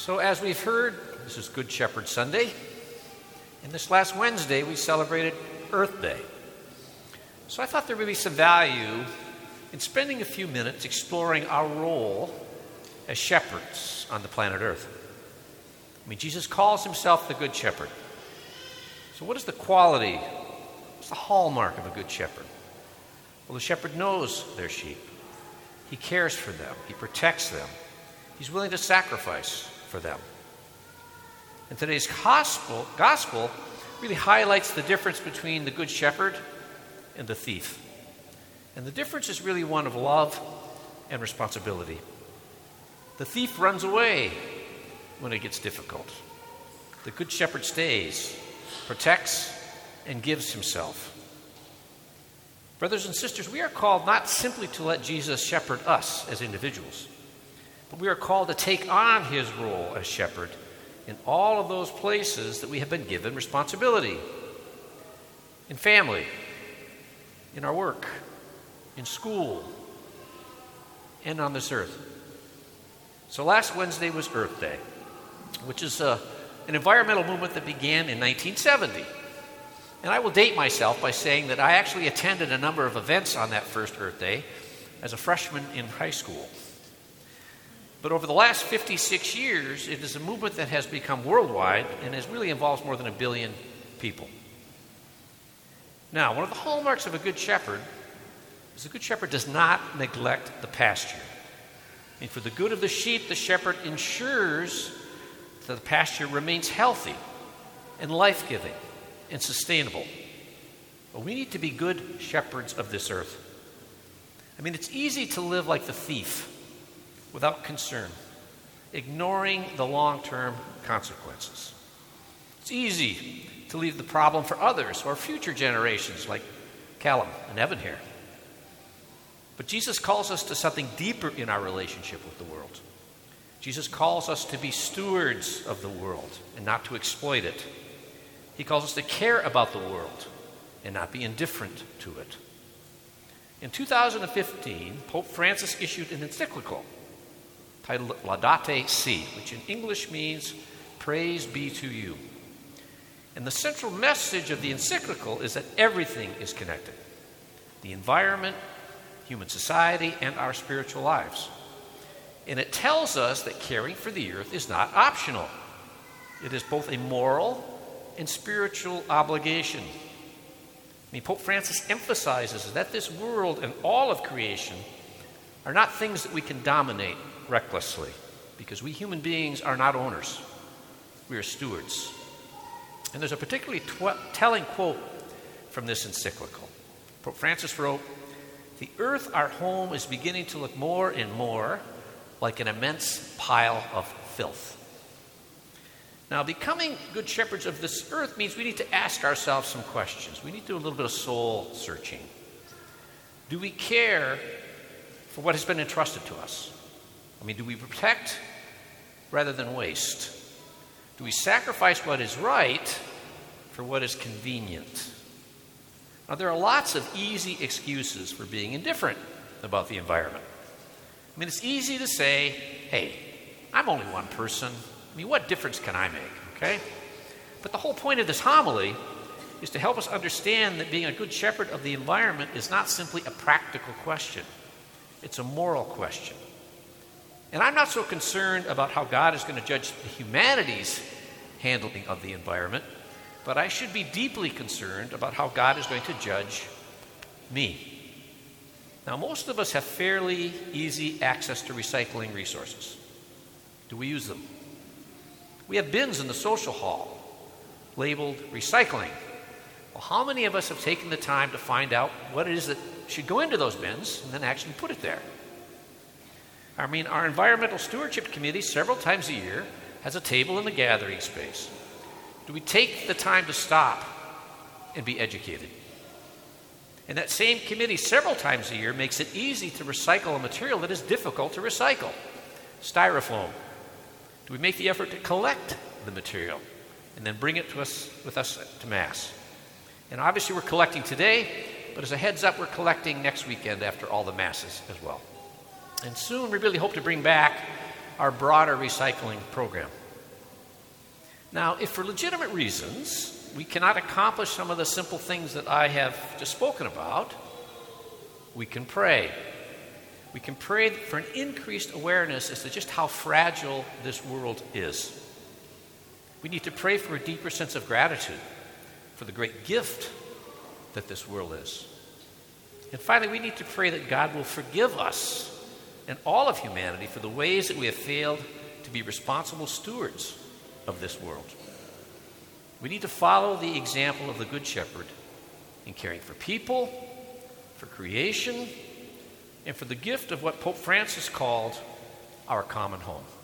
So as we've heard, this is Good Shepherd Sunday, and this last Wednesday we celebrated Earth Day. So I thought there would be some value in spending a few minutes exploring our role as shepherds on the planet Earth. I mean, Jesus calls himself the Good Shepherd. So what is the quality, what's the hallmark of a good shepherd? Well, the shepherd knows their sheep. He cares for them. He protects them. He's willing to sacrifice for them. And today's gospel really highlights the difference between the good shepherd and the thief. And the difference is really one of love and responsibility. The thief runs away when it gets difficult. The good shepherd stays, protects, and gives himself. Brothers and sisters, we are called not simply to let Jesus shepherd us as individuals, but we are called to take on his role as shepherd in all of those places that we have been given responsibility. In family, in our work, in school, and on this earth. So last Wednesday was Earth Day, which is an environmental movement that began in 1970. And I will date myself by saying that I actually attended a number of events on that first Earth Day as a freshman in high school. But over the last 56 years, it is a movement that has become worldwide and has really involves more than 1 billion people. Now, one of the hallmarks of a good shepherd is a good shepherd does not neglect the pasture. And for the good of the sheep, the shepherd ensures that the pasture remains healthy and life-giving and sustainable. But we need to be good shepherds of this earth. I mean, it's easy to live like the thief without concern, ignoring the long-term consequences. It's easy to leave the problem for others or future generations like Callum and Evan here. But Jesus calls us to something deeper in our relationship with the world. Jesus calls us to be stewards of the world and not to exploit it. He calls us to care about the world and not be indifferent to it. In 2015, Pope Francis issued an encyclical titled Laudate Si, which in English means praise be to you. And the central message of the encyclical is that everything is connected. The environment, human society, and our spiritual lives. And it tells us that caring for the earth is not optional. It is both a moral and spiritual obligation. I mean, Pope Francis emphasizes that this world and all of creation are not things that we can dominate recklessly, because we human beings are not owners. We are stewards. And there's a particularly telling quote from this encyclical. Pope Francis wrote, "The earth, our home, is beginning to look more and more like an immense pile of filth." Now, becoming good shepherds of this earth means we need to ask ourselves some questions. We need to do a little bit of soul searching. Do we care for what has been entrusted to us? I mean, do we protect rather than waste? Do we sacrifice what is right for what is convenient? Now, there are lots of easy excuses for being indifferent about the environment. I mean, it's easy to say, hey, I'm only one person. I mean, what difference can I make, okay? But the whole point of this homily is to help us understand that being a good shepherd of the environment is not simply a practical question. It's a moral question. And I'm not so concerned about how God is going to judge humanity's handling of the environment, but I should be deeply concerned about how God is going to judge me. Now, most of us have fairly easy access to recycling resources. Do we use them? We have bins in the social hall labeled recycling. Well, how many of us have taken the time to find out what it is that should go into those bins and then actually put it there? I mean, our Environmental Stewardship Committee several times a year has a table in the gathering space. Do we take the time to stop and be educated? And that same committee several times a year makes it easy to recycle a material that is difficult to recycle. Styrofoam. Do we make the effort to collect the material and then bring it to us with us to Mass? And obviously we're collecting today, but as a heads up, we're collecting next weekend after all the Masses as well. And soon we really hope to bring back our broader recycling program. Now, if for legitimate reasons we cannot accomplish some of the simple things that I have just spoken about, we can pray. We can pray for an increased awareness as to just how fragile this world is. We need to pray for a deeper sense of gratitude for the great gift that this world is. And finally, we need to pray that God will forgive us and all of humanity for the ways that we have failed to be responsible stewards of this world. We need to follow the example of the Good Shepherd in caring for people, for creation, and for the gift of what Pope Francis called our common home.